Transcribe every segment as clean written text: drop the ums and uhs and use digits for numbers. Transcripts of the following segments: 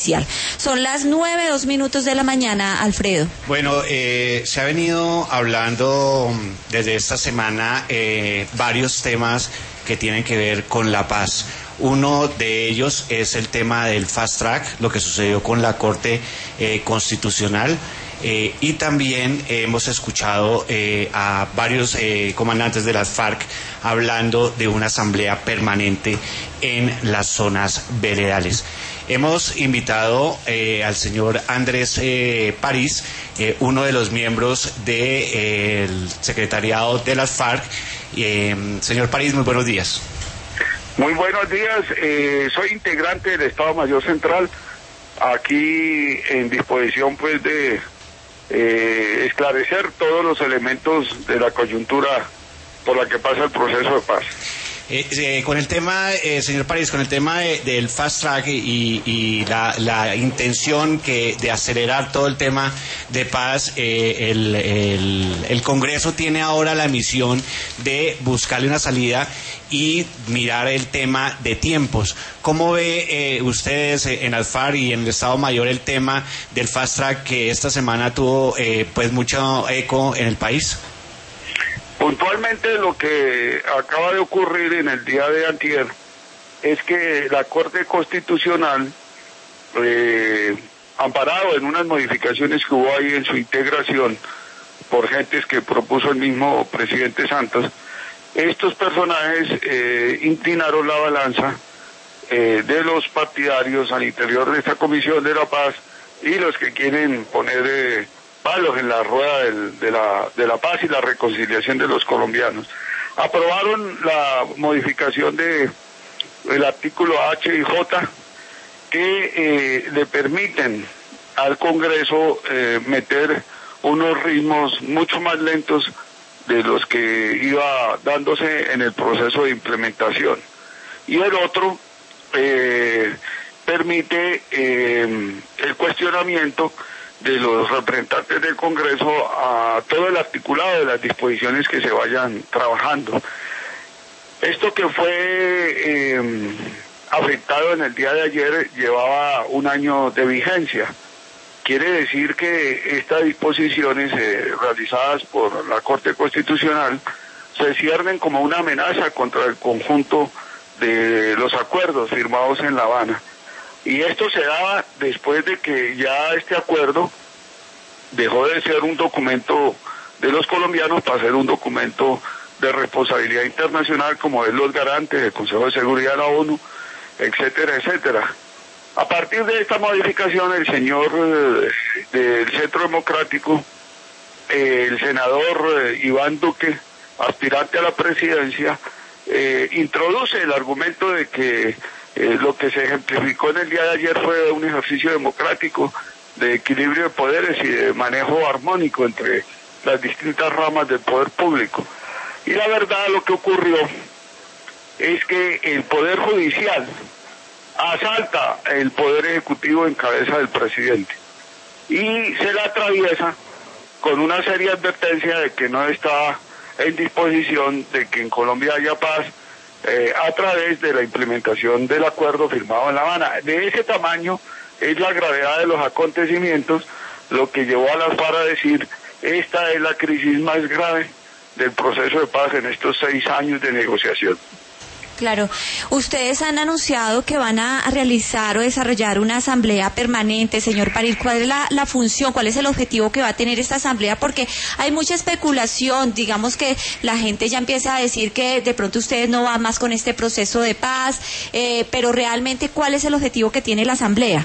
Son las 9:02 de la mañana, Alfredo. Bueno, se ha venido hablando desde esta semana varios temas que tienen que ver con la paz. Uno de ellos es el tema del fast track, lo que sucedió con la Corte Constitucional. Y también hemos escuchado a varios comandantes de las FARC hablando de una asamblea permanente en las zonas veredales. Hemos invitado al señor Andrés París, uno de los miembros del secretariado de las FARC. Señor París, muy buenos días. Muy buenos días, soy integrante del Estado Mayor Central, aquí en disposición pues de esclarecer todos los elementos de la coyuntura por la que pasa el proceso de paz. Con el tema, señor París, con el tema del fast track y la intención de acelerar todo el tema de paz, el Congreso tiene ahora la misión de buscarle una salida y mirar el tema de tiempos. ¿Cómo ve ustedes en las FARC y en el Estado Mayor el tema del fast track que esta semana tuvo pues mucho eco en el país? Puntualmente lo que acaba de ocurrir en el día de antier es que la Corte Constitucional, amparado en unas modificaciones que hubo ahí en su integración por gentes que propuso el mismo presidente Santos, estos personajes inclinaron la balanza de los partidarios al interior de esta Comisión de la Paz y los que quieren poner palos en la rueda de la paz y la reconciliación de los colombianos. Aprobaron la modificación del artículo H y J que le permiten al Congreso meter unos ritmos mucho más lentos de los que iba dándose en el proceso de implementación. Y el otro permite el cuestionamiento de los representantes del Congreso a todo el articulado de las disposiciones que se vayan trabajando. Esto que fue afectado en el día de ayer llevaba un año de vigencia. Quiere decir que estas disposiciones realizadas por la Corte Constitucional se ciernen como una amenaza contra el conjunto de los acuerdos firmados en La Habana. Y esto se daba después de que ya este acuerdo dejó de ser un documento de los colombianos para ser un documento de responsabilidad internacional como es los garantes del Consejo de Seguridad de la ONU, etcétera, etcétera. A partir de esta modificación, el señor del Centro Democrático, el senador Iván Duque, aspirante a la presidencia, introduce el argumento de que lo que se ejemplificó en el día de ayer fue un ejercicio democrático de equilibrio de poderes y de manejo armónico entre las distintas ramas del poder público. Y la verdad, lo que ocurrió es que el Poder Judicial asalta el Poder Ejecutivo en cabeza del presidente y se la atraviesa con una seria advertencia de que no está en disposición de que en Colombia haya paz a través de la implementación del acuerdo firmado en La Habana. De ese tamaño es la gravedad de los acontecimientos, lo que llevó a las FARC a decir: esta es la crisis más grave del proceso de paz en estos 6 años de negociación. Claro, ustedes han anunciado que van a realizar o desarrollar una asamblea permanente, señor París. ¿Cuál es la función, cuál es el objetivo que va a tener esta asamblea? Porque hay mucha especulación, digamos que la gente ya empieza a decir que de pronto ustedes no van más con este proceso de paz, pero realmente, ¿cuál es el objetivo que tiene la asamblea?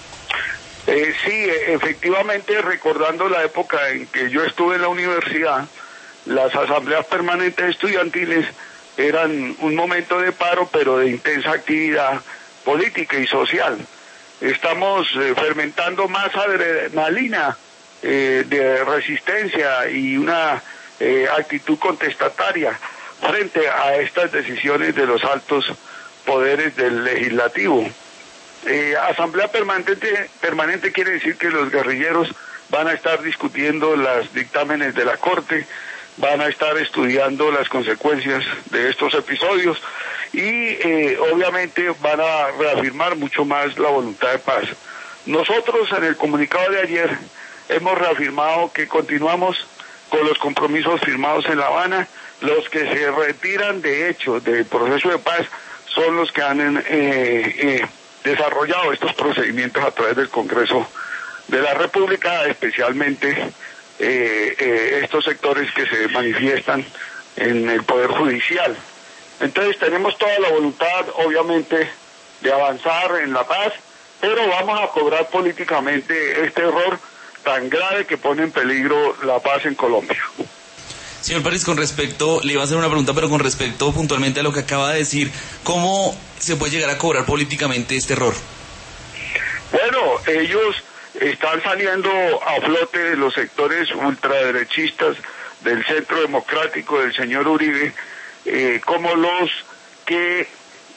Sí, efectivamente, recordando la época en que yo estuve en la universidad, las asambleas permanentes estudiantiles eran un momento de paro, pero de intensa actividad política y social. Estamos fermentando más adrenalina de resistencia y una actitud contestataria frente a estas decisiones de los altos poderes del legislativo. Asamblea permanente quiere decir que los guerrilleros van a estar discutiendo los dictámenes de la Corte, van a estar estudiando las consecuencias de estos episodios y obviamente van a reafirmar mucho más la voluntad de paz. Nosotros en el comunicado de ayer hemos reafirmado que continuamos con los compromisos firmados en La Habana. Los que se retiran de hecho del proceso de paz son los que han desarrollado estos procedimientos a través del Congreso de la República, especialmente estos sectores que se manifiestan en el Poder Judicial. Entonces tenemos toda la voluntad, obviamente, de avanzar en la paz, pero vamos a cobrar políticamente este error tan grave que pone en peligro la paz en Colombia. Señor París, con respecto, le iba a hacer una pregunta, pero con respecto puntualmente a lo que acaba de decir, ¿cómo se puede llegar a cobrar políticamente este error? Bueno, ellos están saliendo a flote de los sectores ultraderechistas del Centro Democrático del señor Uribe, como los que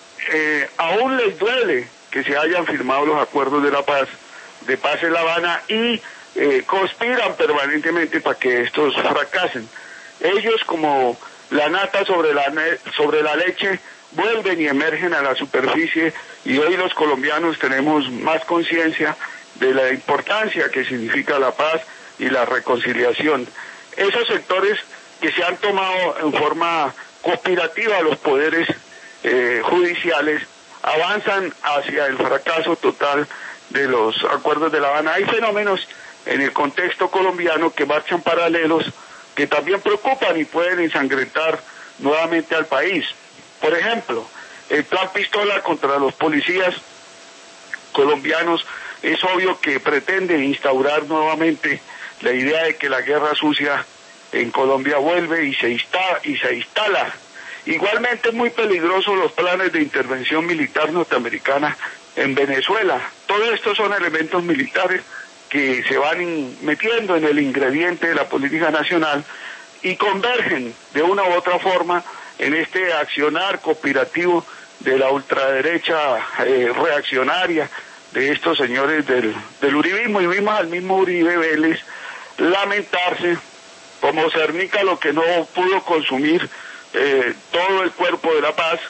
aún les duele que se hayan firmado los acuerdos de paz en La Habana y conspiran permanentemente para que estos fracasen. Ellos, como la nata sobre la leche, vuelven y emergen a la superficie, y hoy los colombianos tenemos más conciencia de la importancia que significa la paz y la reconciliación. Esos sectores que se han tomado en forma conspirativa los poderes judiciales avanzan hacia el fracaso total de los acuerdos de La Habana. Hay fenómenos en el contexto colombiano que marchan paralelos, que también preocupan y pueden ensangrentar nuevamente al país. Por ejemplo, el plan Pistola contra los policías colombianos es obvio que pretende instaurar nuevamente la idea de que la guerra sucia en Colombia vuelve y se instala. Igualmente muy peligrosos los planes de intervención militar norteamericana en Venezuela. Todo esto son elementos militares que se van metiendo en el ingrediente de la política nacional y convergen de una u otra forma en este accionar conspirativo de la ultraderecha reaccionaria de estos señores del uribismo. Y vimos al mismo Uribe Vélez lamentarse como Cernica, lo que no pudo consumir todo el cuerpo de la paz,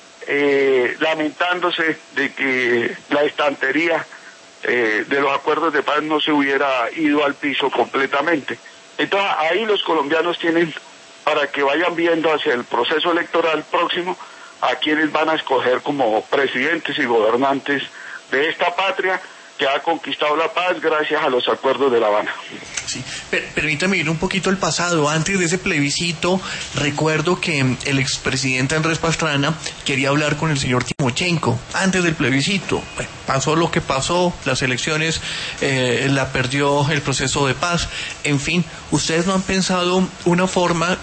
lamentándose de que la estantería de los acuerdos de paz no se hubiera ido al piso completamente. Entonces ahí los colombianos tienen para que vayan viendo hacia el proceso electoral próximo a quienes van a escoger como presidentes y gobernantes de esta patria que ha conquistado la paz gracias a los acuerdos de La Habana. Sí, permítame ir un poquito al pasado. Antes de ese plebiscito, recuerdo que el expresidente Andrés Pastrana quería hablar con el señor Timochenko antes del plebiscito. Bueno, pasó lo que pasó, las elecciones la perdió el proceso de paz. En fin, ¿ustedes no han pensado una forma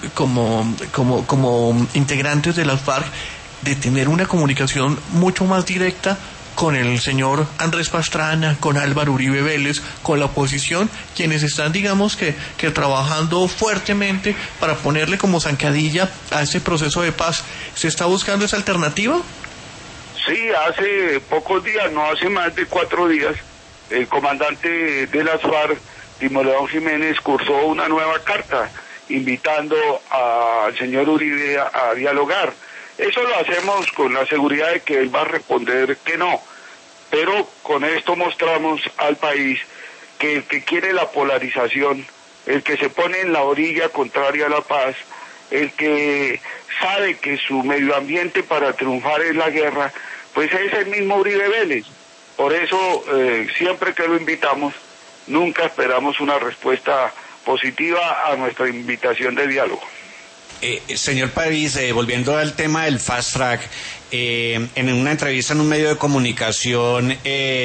como integrantes de las FARC de tener una comunicación mucho más directa con el señor Andrés Pastrana, con Álvaro Uribe Vélez, con la oposición, quienes están, digamos que trabajando fuertemente para ponerle como zancadilla a ese proceso de paz? ¿Se está buscando esa alternativa? Sí, hace pocos días, no hace más de 4 días, el comandante de las FARC, Timoleón Jiménez, cursó una nueva carta invitando al señor Uribe a dialogar. Eso lo hacemos con la seguridad de que él va a responder que no, pero con esto mostramos al país que el que quiere la polarización, el que se pone en la orilla contraria a la paz, el que sabe que su medio ambiente para triunfar es la guerra, pues es el mismo Uribe Vélez. Por eso siempre que lo invitamos, nunca esperamos una respuesta positiva a nuestra invitación de diálogo. Señor París, volviendo al tema del Fast Track, en una entrevista en un medio de comunicación,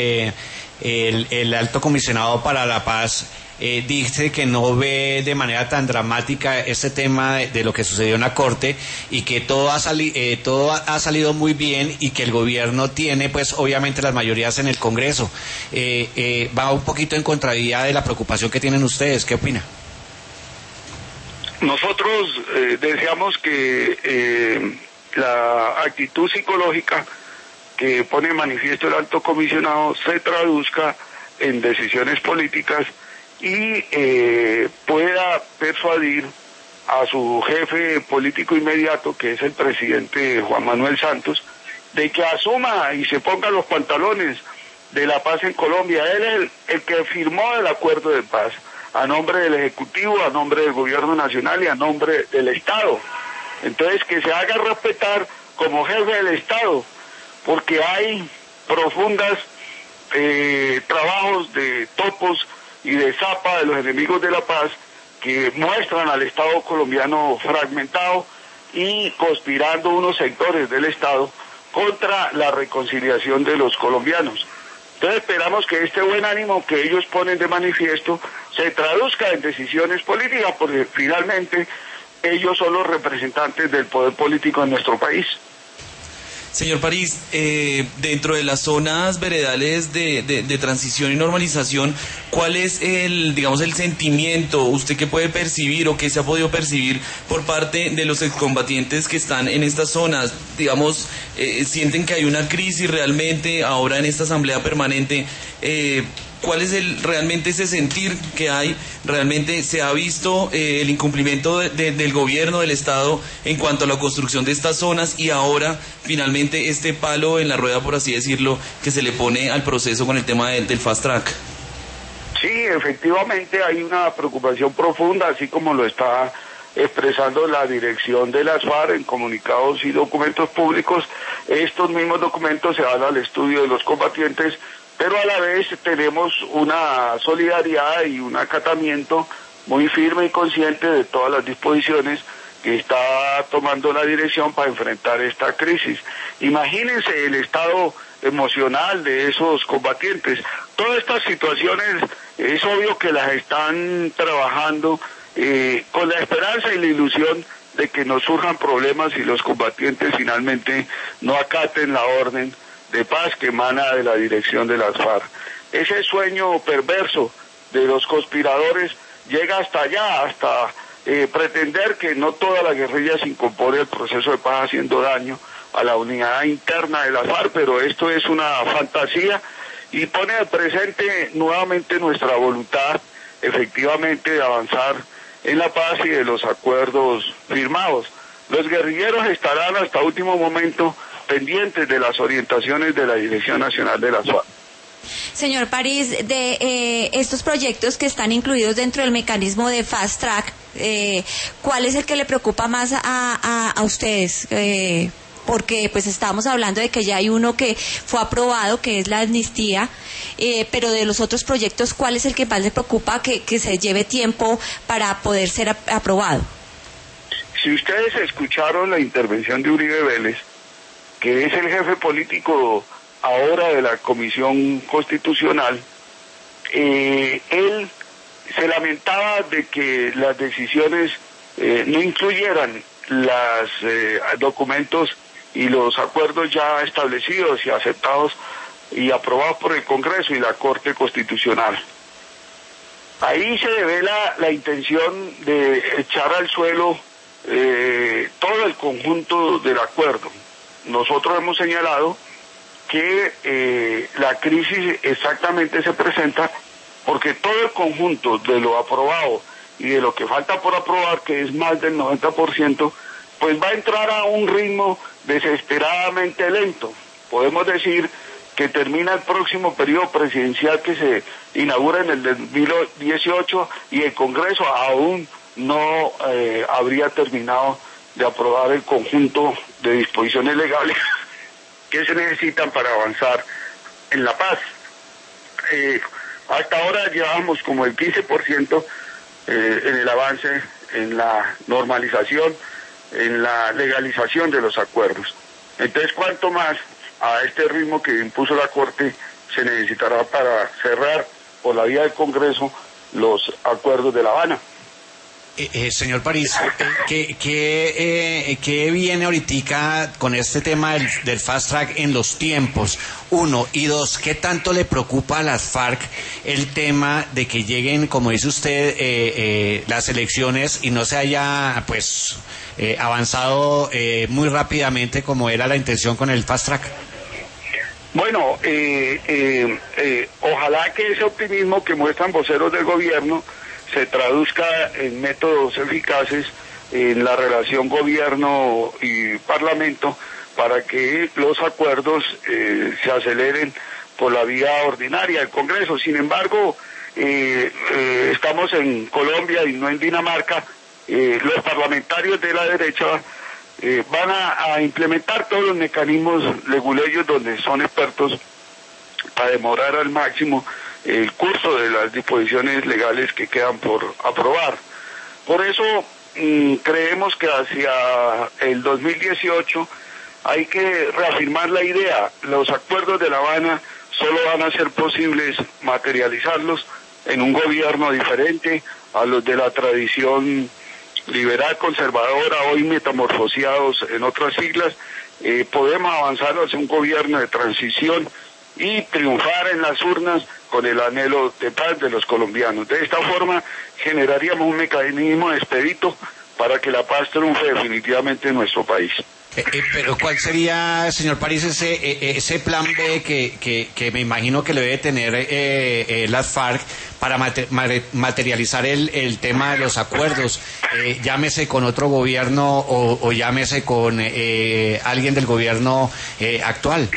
el alto comisionado para la paz dice que no ve de manera tan dramática este tema de lo que sucedió en la Corte y que todo ha salido muy bien y que el gobierno tiene pues obviamente las mayorías en el Congreso. Va un poquito en contravía de la preocupación que tienen ustedes. ¿Qué opina? Nosotros deseamos que la actitud psicológica que pone en manifiesto el alto comisionado se traduzca en decisiones políticas y pueda persuadir a su jefe político inmediato, que es el presidente Juan Manuel Santos, de que asuma y se ponga los pantalones de la paz en Colombia. Él es el que firmó el acuerdo de paz, a nombre del Ejecutivo, a nombre del Gobierno Nacional y a nombre del Estado. Entonces, que se haga respetar como jefe del Estado, porque hay profundas trabajos de topos y de zapa de los enemigos de la paz que muestran al Estado colombiano fragmentado y conspirando unos sectores del Estado contra la reconciliación de los colombianos. Entonces esperamos que este buen ánimo que ellos ponen de manifiesto se traduzca en decisiones políticas, porque finalmente ellos son los representantes del poder político en nuestro país. Señor París, dentro de las zonas veredales de transición y normalización, ¿cuál es el sentimiento usted que puede percibir o que se ha podido percibir por parte de los excombatientes que están en estas zonas? Digamos, ¿sienten que hay una crisis realmente ahora en esta asamblea permanente? ¿Cuál es realmente ese sentir que hay? ¿Realmente se ha visto el incumplimiento del gobierno, del Estado, en cuanto a la construcción de estas zonas, y ahora finalmente este palo en la rueda, por así decirlo, que se le pone al proceso con el tema del fast track? Sí, efectivamente hay una preocupación profunda, así como lo está expresando la dirección de las FARC en comunicados y documentos públicos. Estos mismos documentos se van al estudio de los combatientes, pero a la vez tenemos una solidaridad y un acatamiento muy firme y consciente de todas las disposiciones que está tomando la dirección para enfrentar esta crisis. Imagínense el estado emocional de esos combatientes. Todas estas situaciones es obvio que las están trabajando con la esperanza y la ilusión de que no surjan problemas y los combatientes finalmente no acaten la orden de paz que emana de la dirección de las FARC. Ese sueño perverso de los conspiradores llega hasta allá, hasta pretender que no toda la guerrilla se incorpore al proceso de paz, haciendo daño a la unidad interna de las FARC, pero esto es una fantasía y pone al presente nuevamente nuestra voluntad efectivamente de avanzar en la paz y de los acuerdos firmados. Los guerrilleros estarán hasta último momento pendientes de las orientaciones de la Dirección Nacional de las FARC. Señor París, de estos proyectos que están incluidos dentro del mecanismo de Fast Track, ¿cuál es el que le preocupa más a ustedes? Porque pues estamos hablando de que ya hay uno que fue aprobado, que es la amnistía, pero de los otros proyectos, ¿cuál es el que más le preocupa que se lleve tiempo para poder ser aprobado? Si ustedes escucharon la intervención de Uribe Vélez, que es el jefe político ahora de la Comisión Constitucional, él se lamentaba de que las decisiones no incluyeran los documentos y los acuerdos ya establecidos y aceptados y aprobados por el Congreso y la Corte Constitucional. Ahí se devela la intención de echar al suelo todo el conjunto del acuerdo. Nosotros hemos señalado que la crisis exactamente se presenta porque todo el conjunto de lo aprobado y de lo que falta por aprobar, que es más del 90%, pues va a entrar a un ritmo desesperadamente lento. Podemos decir que termina el próximo periodo presidencial que se inaugura en el 2018 y el Congreso aún no habría terminado de aprobar el conjunto de disposiciones legales que se necesitan para avanzar en la paz. Hasta ahora llevamos como el 15% en el avance, en la normalización, en la legalización de los acuerdos. Entonces, ¿cuánto más a este ritmo que impuso la Corte se necesitará para cerrar por la vía del Congreso los acuerdos de La Habana? Señor París, ¿qué viene ahorita con este tema del fast track en los tiempos? Uno, y dos, ¿qué tanto le preocupa a las FARC el tema de que lleguen, como dice usted, las elecciones y no se haya avanzado muy rápidamente como era la intención con el fast track? Bueno, ojalá que ese optimismo que muestran voceros del gobierno se traduzca en métodos eficaces en la relación gobierno y parlamento para que los acuerdos se aceleren por la vía ordinaria del Congreso. Sin embargo, estamos en Colombia y no en Dinamarca. Los parlamentarios de la derecha van a implementar todos los mecanismos leguleyos donde son expertos para demorar al máximo el curso de las disposiciones legales que quedan por aprobar. Por eso creemos que hacia el 2018 hay que reafirmar la idea. Los acuerdos de La Habana solo van a ser posibles materializarlos en un gobierno diferente a los de la tradición liberal conservadora, hoy metamorfoseados en otras siglas. Podemos avanzar hacia un gobierno de transición y triunfar en las urnas con el anhelo de paz de los colombianos. De esta forma generaríamos un mecanismo expedito para que la paz triunfe definitivamente en nuestro país. Pero ¿cuál sería, señor París, ese plan B que me imagino que lo debe tener las FARC para materializar el tema de los acuerdos? Llámese con otro gobierno o llámese con alguien del gobierno actual.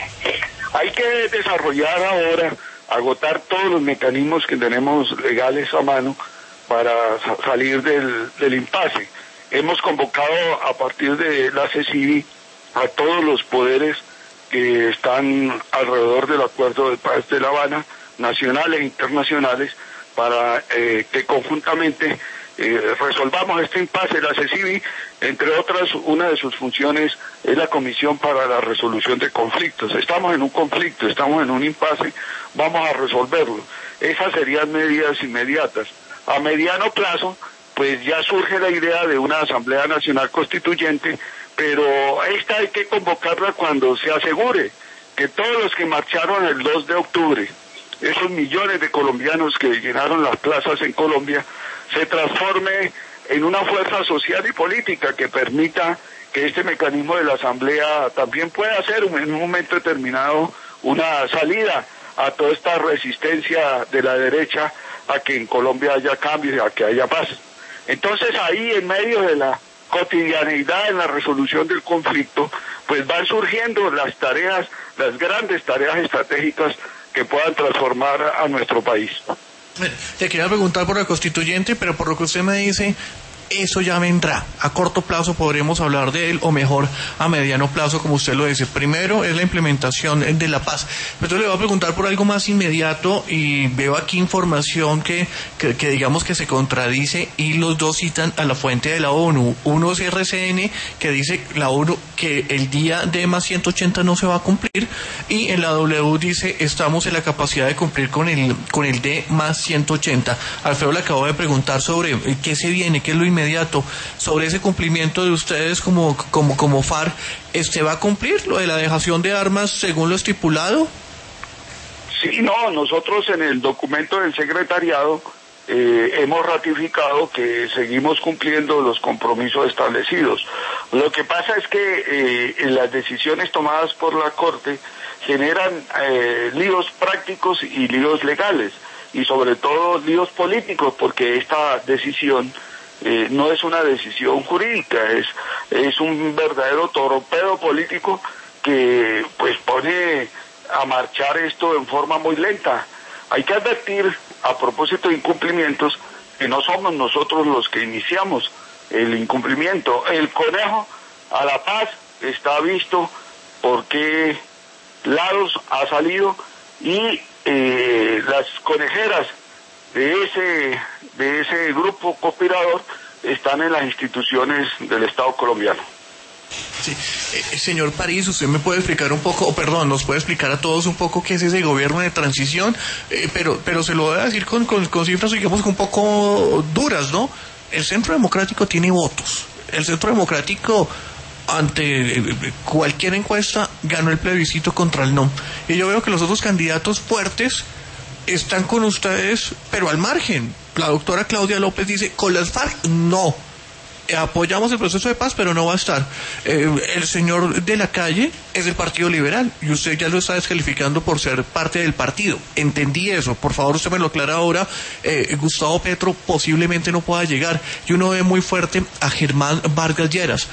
Hay que desarrollar ahora, agotar todos los mecanismos que tenemos legales a mano para salir del impasse. Hemos convocado a partir de la CECIVI a todos los poderes que están alrededor del Acuerdo de Paz de La Habana, nacionales e internacionales, para que conjuntamente resolvamos este impasse. La CECIVI, entre otras, una de sus funciones es la Comisión para la Resolución de Conflictos. Estamos en un conflicto, estamos en un impasse, vamos a resolverlo. Esas serían medidas inmediatas. A mediano plazo, pues ya surge la idea de una Asamblea Nacional Constituyente, pero esta hay que convocarla cuando se asegure que todos los que marcharon el 2 de octubre, esos millones de colombianos que llenaron las plazas en Colombia, se transforme en una fuerza social y política que permita que este mecanismo de la Asamblea también pueda ser en un momento determinado una salida a toda esta resistencia de la derecha a que en Colombia haya cambios, a que haya paz. Entonces ahí, en medio de la cotidianeidad en la resolución del conflicto, pues van surgiendo las tareas, las grandes tareas estratégicas que puedan transformar a nuestro país. Te quería preguntar por la constituyente, pero por lo que usted me dice, eso ya vendrá. A corto plazo podremos hablar de él, o mejor, a mediano plazo, como usted lo dice. Primero es la implementación de la paz. Pero le voy a preguntar por algo más inmediato, y veo aquí información que digamos que se contradice, y los dos citan a la fuente de la ONU. Uno es RCN, que dice la ONU que el día D más 180 no se va a cumplir, y en la W dice estamos en la capacidad de cumplir con el D más 180. Alfredo le acabo de preguntar sobre qué se viene, qué es lo inmediato, sobre ese cumplimiento de ustedes como FARC. ¿Va a cumplir lo de la dejación de armas según lo estipulado? Sí, no, nosotros en el documento del secretariado hemos ratificado que seguimos cumpliendo los compromisos establecidos. Lo que pasa es que las decisiones tomadas por la Corte generan líos prácticos y líos legales, y sobre todo líos políticos, porque esta decisión no es una decisión jurídica, es un verdadero torpedo político que pues pone a marchar esto en forma muy lenta. Hay que advertir, a propósito de incumplimientos, que no somos nosotros los que iniciamos el incumplimiento. El conejo a la paz está visto por qué lados ha salido, y las conejeras de ese grupo conspirador están en las instituciones del Estado colombiano. Sí. Señor París, ¿usted me puede explicar un poco, nos puede explicar a todos un poco qué es ese gobierno de transición? Pero se lo voy a decir con cifras, digamos, un poco duras, ¿no? El Centro Democrático tiene votos. El Centro Democrático, ante cualquier encuesta, ganó el plebiscito contra el no. Y yo veo que los otros candidatos fuertes están con ustedes, pero al margen. La doctora Claudia López dice, con las FARC no. Apoyamos el proceso de paz, pero no va a estar. El señor de la Calle es del Partido Liberal, y usted ya lo está descalificando por ser parte del partido. Entendí eso, por favor usted me lo aclara ahora. Gustavo Petro posiblemente no pueda llegar, y uno ve muy fuerte a Germán Vargas Lleras.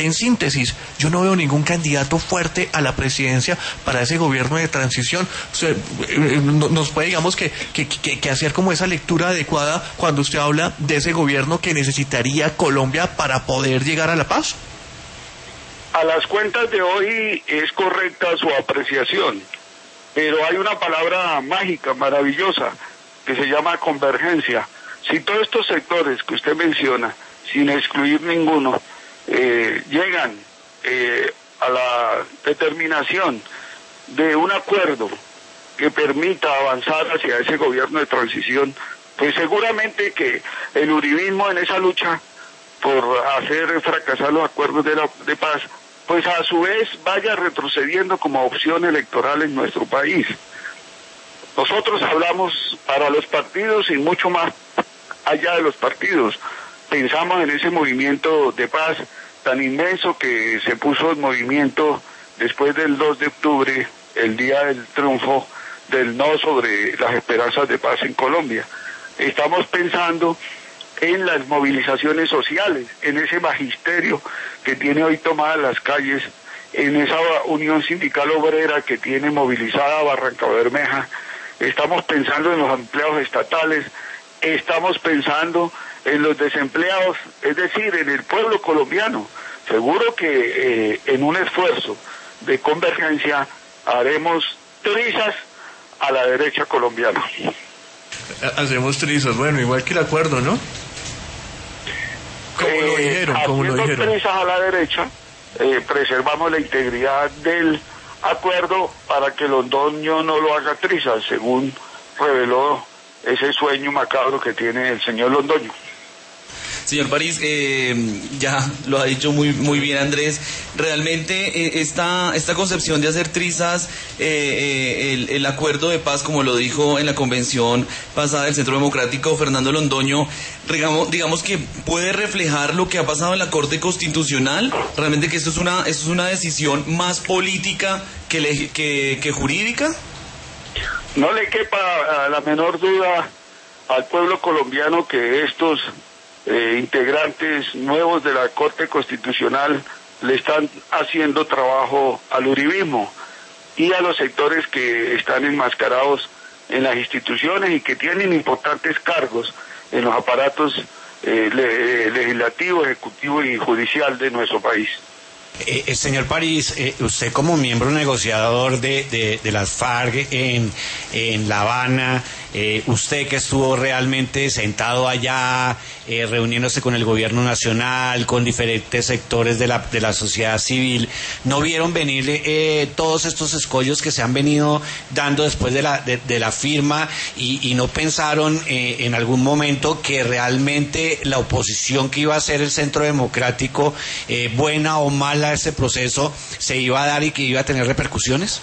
en síntesis, yo no veo ningún candidato fuerte a la presidencia para ese gobierno de transición. O sea, nos puede, digamos, que hacer como esa lectura adecuada cuando usted habla de ese gobierno que necesitaría Colombia para poder llegar a la paz. A las cuentas de hoy es correcta su apreciación, pero hay una palabra mágica, maravillosa, que se llama convergencia. Si todos estos sectores que usted menciona, sin excluir ninguno, llegan a la determinación de un acuerdo que permita avanzar hacia ese gobierno de transición, pues seguramente que el uribismo en esa lucha por hacer fracasar los acuerdos de paz, pues a su vez vaya retrocediendo como opción electoral en nuestro país. Nosotros hablamos para los partidos y mucho más allá de los partidos. Pensamos en ese movimiento de paz tan inmenso que se puso en movimiento después del 2 de octubre, el día del triunfo del no sobre las esperanzas de paz en Colombia. Estamos pensando en las movilizaciones sociales, en ese magisterio que tiene hoy tomadas las calles, en esa unión sindical obrera que tiene movilizada Barranca Bermeja. Estamos pensando en los empleados estatales, estamos pensando en los desempleados, es decir, en el pueblo colombiano. Seguro que en un esfuerzo de convergencia haremos trizas a la derecha colombiana. Hacemos trizas, bueno, igual que el acuerdo, ¿no? Como lo dijeron. Trizas a la derecha, preservamos la integridad del acuerdo para que Londoño no lo haga trizas, según reveló ese sueño macabro que tiene el señor Londoño. Señor París, ya lo ha dicho muy bien Andrés, realmente esta concepción de hacer trizas, el acuerdo de paz, como lo dijo en la convención pasada del Centro Democrático Fernando Londoño, digamos que puede reflejar lo que ha pasado en la Corte Constitucional, realmente que esto es una decisión más política que jurídica. No le quepa la menor duda al pueblo colombiano que estos integrantes nuevos de la Corte Constitucional le están haciendo trabajo al uribismo y a los sectores que están enmascarados en las instituciones y que tienen importantes cargos en los aparatos legislativo, ejecutivo y judicial de nuestro país. Señor París, usted como miembro negociador de las FARC en La Habana, usted que estuvo realmente sentado allá, reuniéndose con el gobierno nacional, con diferentes sectores de la sociedad civil, ¿no vieron venir todos estos escollos que se han venido dando después de la firma y no pensaron en algún momento que realmente la oposición que iba a hacer el Centro Democrático, buena o mala este proceso, se iba a dar y que iba a tener repercusiones?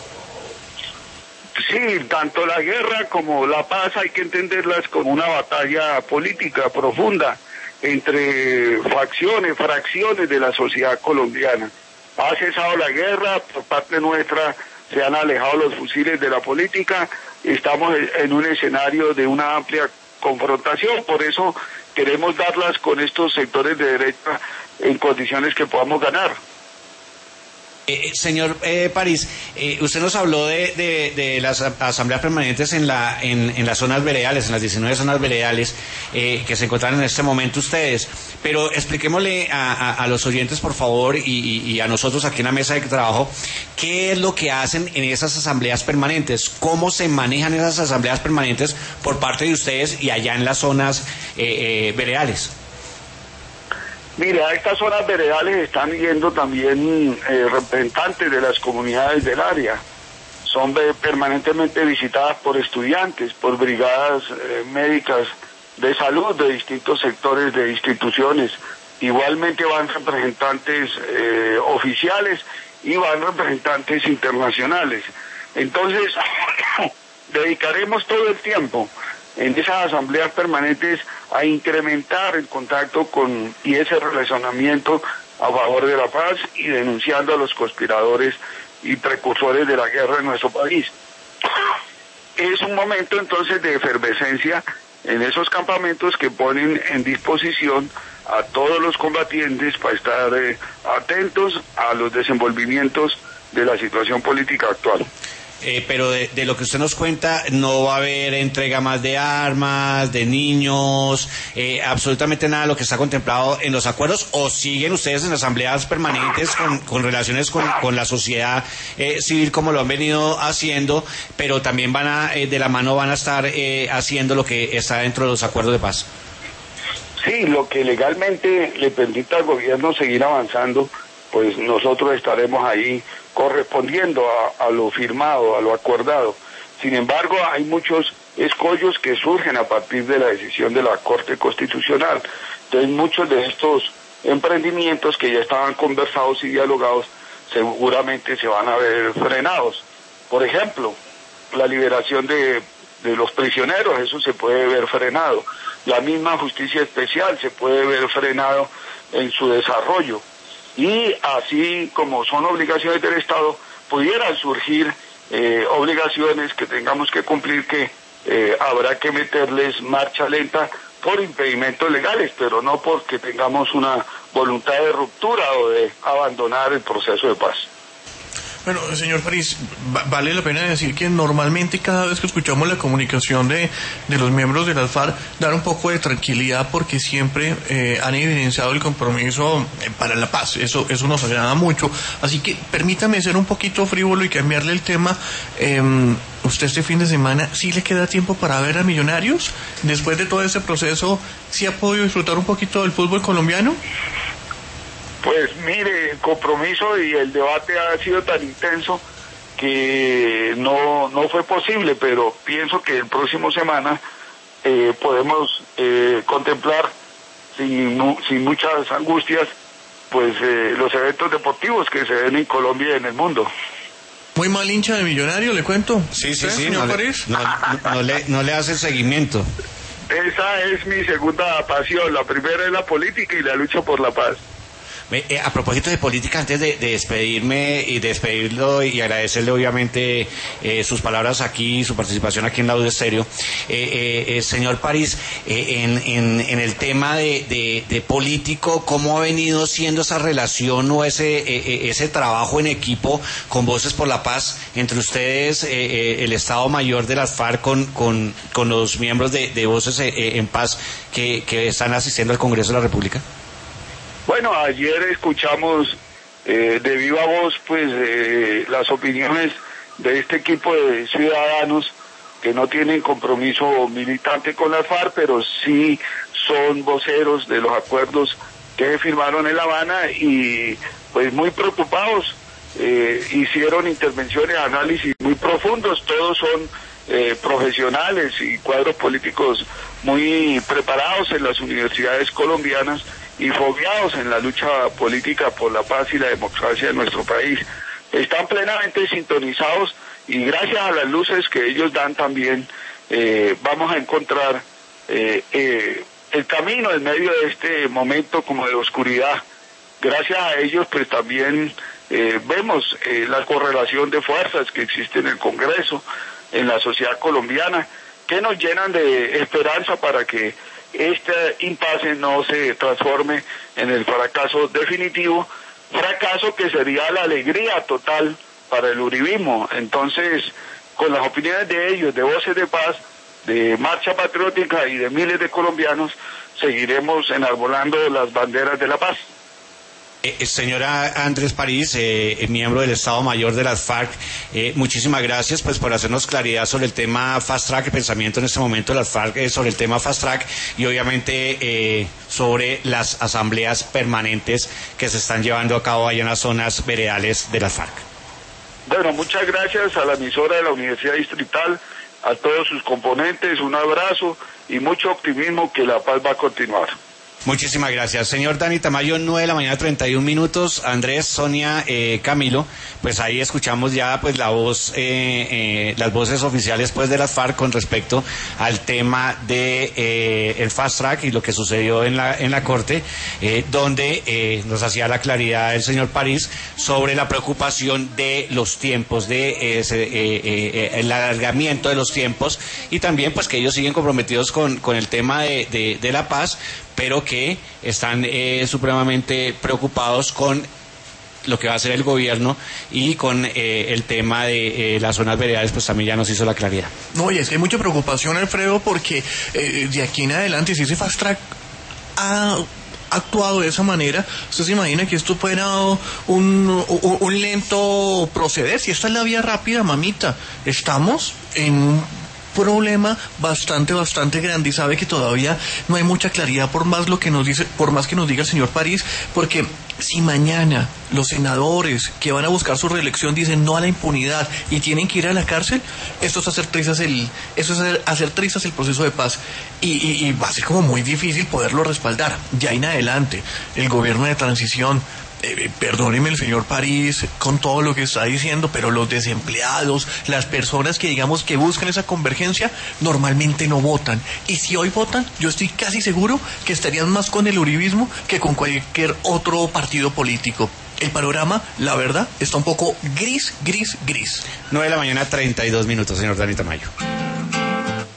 Sí, tanto la guerra como la paz hay que entenderlas como una batalla política profunda entre fracciones de la sociedad colombiana. Ha cesado la guerra, por parte nuestra se han alejado los fusiles de la política, estamos en un escenario de una amplia confrontación, por eso queremos darlas con estos sectores de derecha en condiciones que podamos ganar. Señor París, usted nos habló de las asambleas permanentes en las zonas veredales, en las 19 zonas veredales que se encuentran en este momento ustedes, pero expliquémosle a los oyentes, por favor, y a nosotros aquí en la mesa de trabajo, qué es lo que hacen en esas asambleas permanentes, cómo se manejan esas asambleas permanentes por parte de ustedes y allá en las zonas veredales. Mire, a estas zonas veredales están yendo también representantes de las comunidades del área. Son permanentemente visitadas por estudiantes, por brigadas médicas de salud de distintos sectores de instituciones. Igualmente van representantes oficiales y van representantes internacionales. Entonces, dedicaremos todo el tiempo en esas asambleas permanentes a incrementar el contacto y ese relacionamiento a favor de la paz y denunciando a los conspiradores y precursores de la guerra en nuestro país. Es un momento entonces de efervescencia en esos campamentos que ponen en disposición a todos los combatientes para estar atentos a los desenvolvimientos de la situación política actual. Pero de lo que usted nos cuenta, no va a haber entrega más de armas, de niños, absolutamente nada de lo que está contemplado en los acuerdos, o siguen ustedes en asambleas permanentes con relaciones con la sociedad civil como lo han venido haciendo, pero también de la mano van a estar haciendo lo que está dentro de los acuerdos de paz. Sí, lo que legalmente le permita al gobierno seguir avanzando, pues nosotros estaremos ahí correspondiendo a lo firmado, a lo acordado. Sin embargo, hay muchos escollos que surgen a partir de la decisión de la Corte Constitucional. Entonces, muchos de estos emprendimientos que ya estaban conversados y dialogados seguramente se van a ver frenados. Por ejemplo, la liberación de los prisioneros, eso se puede ver frenado. La misma justicia especial se puede ver frenado en su desarrollo. Y así como son obligaciones del Estado, pudieran surgir obligaciones que tengamos que cumplir, que habrá que meterles marcha lenta por impedimentos legales, pero no porque tengamos una voluntad de ruptura o de abandonar el proceso de paz. Bueno, señor París, vale la pena decir que normalmente cada vez que escuchamos la comunicación de los miembros de las FARC, dar un poco de tranquilidad porque siempre han evidenciado el compromiso para la paz. Eso nos agrada mucho. Así que permítame ser un poquito frívolo y cambiarle el tema. ¿Usted este fin de semana sí le queda tiempo para ver a Millonarios? Después de todo ese proceso, ¿sí ha podido disfrutar un poquito del fútbol colombiano? Pues mire, el compromiso y el debate ha sido tan intenso que no fue posible, pero pienso que el próximo semana podemos contemplar sin muchas angustias pues los eventos deportivos que se ven en Colombia y en el mundo. Muy mal hincha de Millonario, le cuento. Sí, señor París. No le hace seguimiento. Esa es mi segunda pasión. La primera es la política y la lucha por la paz. A propósito de política, antes de despedirme y despedirlo y agradecerle obviamente sus palabras aquí, su participación aquí en la Audio Estéreo, señor París, en el tema de político, ¿cómo ha venido siendo esa relación o ese trabajo en equipo con Voces por la Paz entre ustedes, el Estado Mayor de las FARC con los miembros de Voces en Paz que están asistiendo al Congreso de la República? Bueno, ayer escuchamos de viva voz pues las opiniones de este equipo de ciudadanos que no tienen compromiso militante con las FARC, pero sí son voceros de los acuerdos que firmaron en La Habana y pues muy preocupados, hicieron intervenciones, análisis muy profundos, todos son profesionales y cuadros políticos muy preparados en las universidades colombianas y fogueados en la lucha política por la paz y la democracia de nuestro país. Están plenamente sintonizados y gracias a las luces que ellos dan también vamos a encontrar el camino en medio de este momento como de oscuridad. Gracias a ellos pues también vemos la correlación de fuerzas que existe en el Congreso, en la sociedad colombiana, que nos llenan de esperanza para que este impasse no se transforme en el fracaso definitivo, fracaso que sería la alegría total para el uribismo. Entonces, con las opiniones de ellos, de Voces de Paz, de Marcha Patriótica y de miles de colombianos, seguiremos enarbolando las banderas de la paz. Señora Andrés París, miembro del Estado Mayor de las FARC, muchísimas gracias pues por hacernos claridad sobre el tema Fast Track, el pensamiento en este momento de las FARC sobre el tema Fast Track y obviamente sobre las asambleas permanentes que se están llevando a cabo allá en las zonas veredales de las FARC. Bueno, muchas gracias a la emisora de la Universidad Distrital, a todos sus componentes, un abrazo y mucho optimismo que la paz va a continuar. Muchísimas gracias. Señor Dani Tamayo, 9:31 a.m. Andrés, Sonia, Camilo, pues ahí escuchamos ya pues la voz, las voces oficiales pues de las FARC con respecto al tema de el Fast Track y lo que sucedió en la Corte, donde nos hacía la claridad el señor París sobre la preocupación de los tiempos, de el alargamiento de los tiempos y también pues que ellos siguen comprometidos con el tema de la paz, pero que están supremamente preocupados con lo que va a hacer el gobierno y con el tema de las zonas veredales, pues también ya nos hizo la claridad. No, y es que hay mucha preocupación, Alfredo, porque de aquí en adelante, si ese fast track ha actuado de esa manera, usted se imagina que esto fuera un lento proceder. Si esta es la vía rápida, mamita, estamos en un problema bastante grande, y sabe que todavía no hay mucha claridad por más que nos diga el señor París, porque si mañana los senadores que van a buscar su reelección dicen no a la impunidad y tienen que ir a la cárcel, esto es hacer trizas el proceso de paz, y va a ser como muy difícil poderlo respaldar. Ya en adelante, el gobierno de transición, perdóneme el señor París con todo lo que está diciendo, pero los desempleados, las personas que digamos que buscan esa convergencia, normalmente no votan. Y si hoy votan, yo estoy casi seguro que estarían más con el uribismo que con cualquier otro partido político. El panorama, la verdad, está un poco gris. 9 de la mañana, 32 minutos, señor Dani Tamayo.